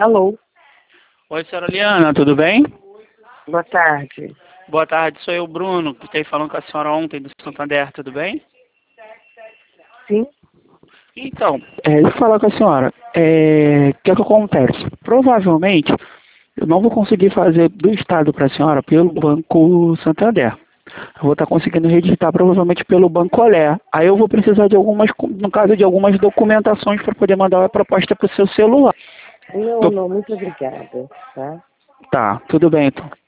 Alô, Oi, senhora Liana, tudo bem? boa tarde. Boa tarde, sou eu, Bruno, que esteve falando com a senhora ontem do Santander, tudo bem? Sim, Então, deixa eu falar com a senhora. O que é que acontece? Provavelmente, eu não vou conseguir fazer do Estado para a senhora pelo Banco Santander. Eu vou estar conseguindo registrar provavelmente pelo Banco Olé. Aí eu vou precisar de algumas, no caso de algumas documentações para poder mandar a proposta para o seu celular. não, Eu- não, muito obrigada, tá? Tá, tudo bem então.